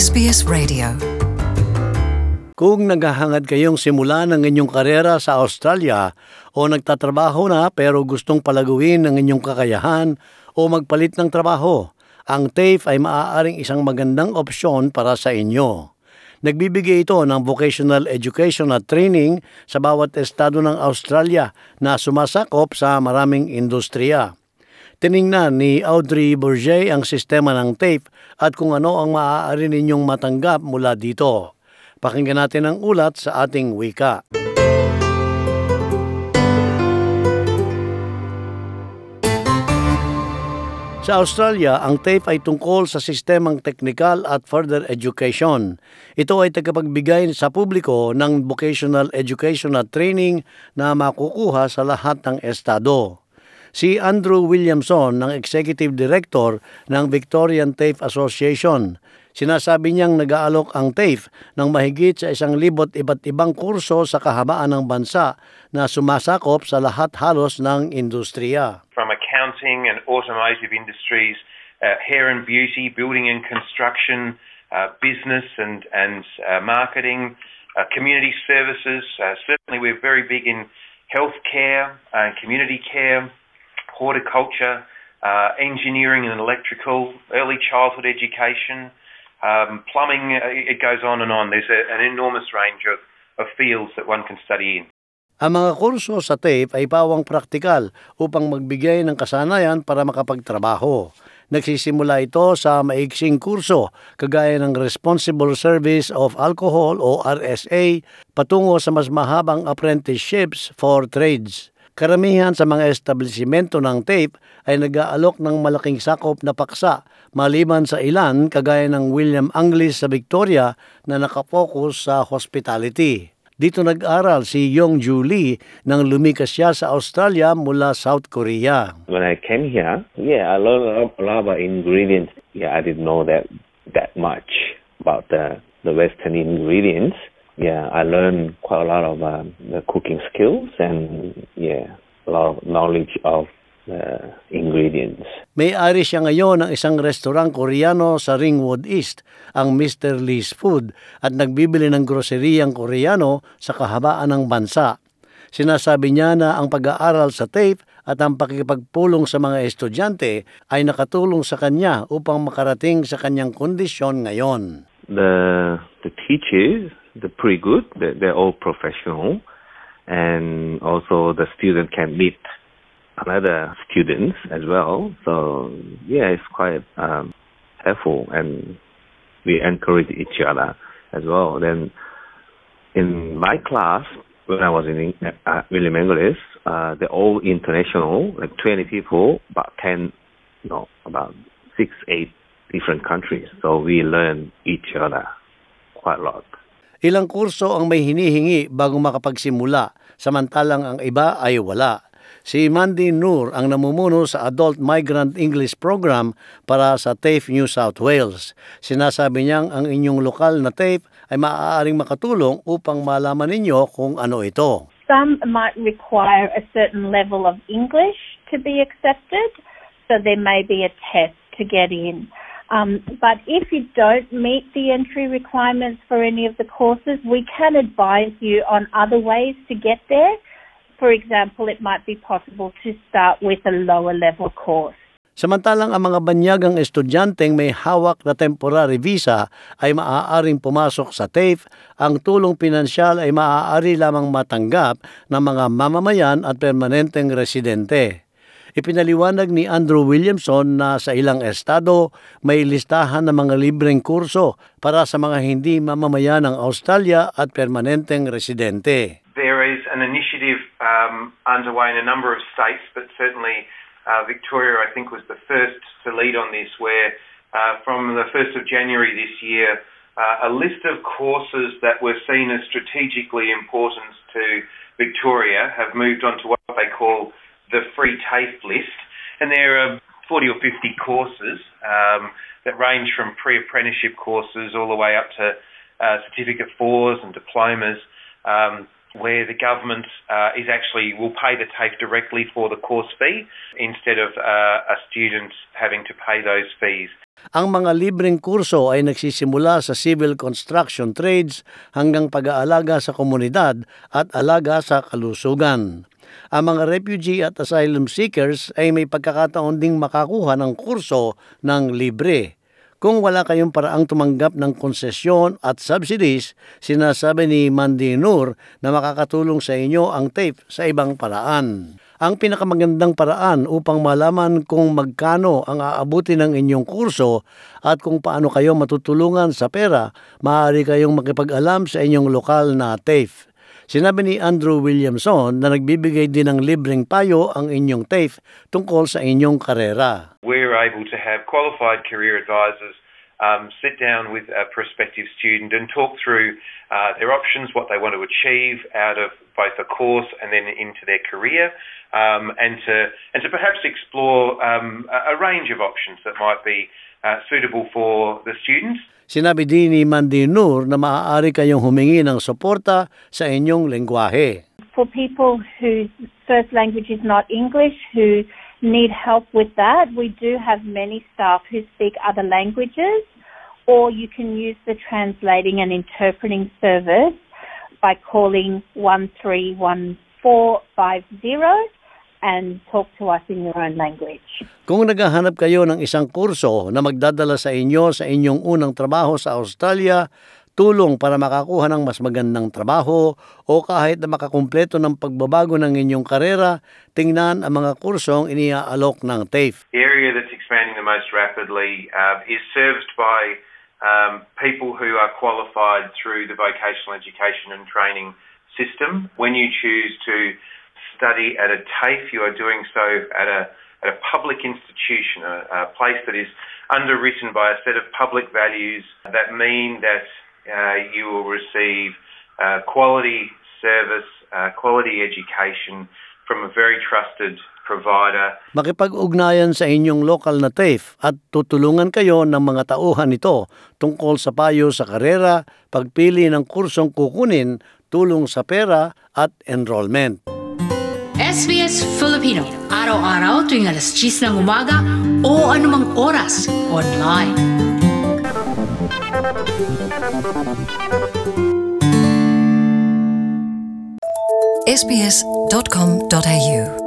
SBS Radio. Kung naghahangad kayong simulan ng inyong karera sa Australia o nagtatrabaho na pero gustong palaguin ang inyong kakayahan o magpalit ng trabaho, ang TAFE ay maaaring isang magandang opsyon para sa inyo. Nagbibigay ito ng vocational education at training sa bawat estado ng Australia na sumasakop sa maraming industriya. Tiningnan ni Audrey Bourget ang sistema ng TAFE at kung ano ang maaari ninyong matanggap mula dito. Pakinggan natin ang ulat sa ating wika. Sa Australia, ang TAFE ay tungkol sa sistemang teknikal at further education. Ito ay tagapagbigay sa publiko ng vocational education at training na makukuha sa lahat ng estado. Si Andrew Williamson, ng Executive Director ng Victorian TAFE Association, sinasabi niyang nag-aalok ang TAFE ng mahigit sa 1,000 iba't ibang kurso sa kahabaan ng bansa na sumasakop sa lahat halos ng industriya. From accounting and automotive industries, hair and beauty, building and construction, business and marketing, community services. Certainly we're very big in healthcare, community care, horticulture, engineering and electrical, early childhood education, plumbing, it goes on and on. There's an enormous range of fields that one can study in. Ang mga kurso sa TAFE ay pawang praktikal upang magbigay ng kasanayan para makapagtrabaho. Nagsisimula ito sa maiksing kurso kagaya ng Responsible Service of Alcohol o RSA patungo sa mas mahabang apprenticeships for trades. Karamihan sa mga establisimento ng TAFE ay nag-aalok ng malaking sakop na paksa maliban sa ilan kagaya ng William Anglis sa Victoria na nakapokus sa hospitality. Dito nag-aral si Yong-Ju Lee nang lumikas siya sa Australia mula South Korea. When I came here, I learned a lot about ingredients. I didn't know that much about the Western ingredients. I learned quite a lot of the cooking skills and a lot of knowledge of the ingredients. May-ari siya ngayon ng isang restaurant Koreano sa Ringwood East, ang Mr. Lee's Food, at nagbibili ng groceriyang Koreano sa kahabaan ng bansa. Sinasabi niya na ang pag-aaral sa TAFE at ang pakikipagpulong sa mga estudyante ay nakatulong sa kanya upang makarating sa kanyang kondisyon ngayon. The teachers, they're pretty good. They're all professional, and also the student can meet other students as well. So it's quite helpful, and we encourage each other as well. Then in my class, when I was in William Anglis, they're all international, like 20 people, about 6, 8 different countries. So we learn each other quite a lot. Ilang kurso ang may hinihingi bago makapagsimula, samantalang ang iba ay wala. Si Mandy Noor ang namumuno sa Adult Migrant English Program para sa TAFE New South Wales. Sinasabi niyang ang inyong lokal na TAFE ay maaaring makatulong upang malaman ninyo kung ano ito. Some might require a certain level of English to be accepted, so there may be a test to get in. But if you don't meet the entry requirements for any of the courses, we can advise you on other ways to get there. For example, it might be possible to start with a lower level course. Samantalang ang mga banyagang estudyanteng may hawak na temporary visa ay maaaring pumasok sa TAFE, ang tulong pinansyal ay maaari lamang matanggap ng mga mamamayan at permanenteng residente. Ipinaliwanag ni Andrew Williamson na sa ilang estado may listahan ng mga libreng kurso para sa mga hindi mamamayan ng Australia at permanenteng residente. There is an initiative underway in a number of states, but certainly Victoria, I think, was the first to lead on this, where from the 1st of January this year, a list of courses that were seen as strategically important to Victoria have moved on to what they call the free TAFE list, and there are 40 or 50 courses that range from pre-apprenticeship courses all the way up to Certificate 4s and diplomas, where the government will pay the TAFE directly for the course fee instead of a student having to pay those fees. Ang mga libreng kurso ay nagsisimula sa civil construction trades hanggang pag-aalaga sa komunidad at alaga sa kalusugan. Ang mga refugee at asylum seekers ay may pagkakataon ding makakuha ng kurso ng libre. Kung wala kayong paraang tumanggap ng konsesyon at subsidies, sinasabi ni Mandy Noor na makakatulong sa inyo ang TAFE sa ibang paraan. Ang pinakamagandang paraan upang malaman kung magkano ang aabuti ng inyong kurso at kung paano kayo matutulungan sa pera, maaari kayong makipag-alam sa inyong lokal na TAFE. Sinabi ni Andrew Williamson na nagbibigay din ng libreng payo ang inyong TAFE tungkol sa inyong karera. We're able to have qualified career advisors sit down with a prospective student and talk through their options, what they want to achieve out of both the course and then into their career, and to perhaps explore a range of options that might be suitable for the students. Sinabi din ni Mandy Noor na maaari kayong humingi ng suporta sa inyong lengguwahe. For people whose first language is not English, who need help with that, we do have many staff who speak other languages, or you can use the translating and interpreting service by calling 131450 and talk to us in your own language. Kung naghahanap kayo ng isang kurso na magdadala sa inyo sa inyong unang trabaho sa Australia, tulong para makakuha ng mas magandang trabaho o kahit na makakumpleto ng pagbabago ng inyong karera, tingnan ang mga kursong iniaalok ng TAFE. The area that's expanding the most rapidly is serviced by people who are qualified through the vocational education and training system. When you choose to study at a TAFE, you are doing so at a public institution, a place that is underwritten by a set of public values that mean that you will receive quality service, quality education from a very trusted provider. Makipag-ugnayan sa inyong lokal na TAFE at tutulungan kayo ng mga tauhan nito tungkol sa payo sa karera, pagpili ng kursong kukunin, tulong sa pera at enrollment. SBS Filipino, araw-araw tuwing alas 10 ng umaga o anumang oras online. sbs.com.au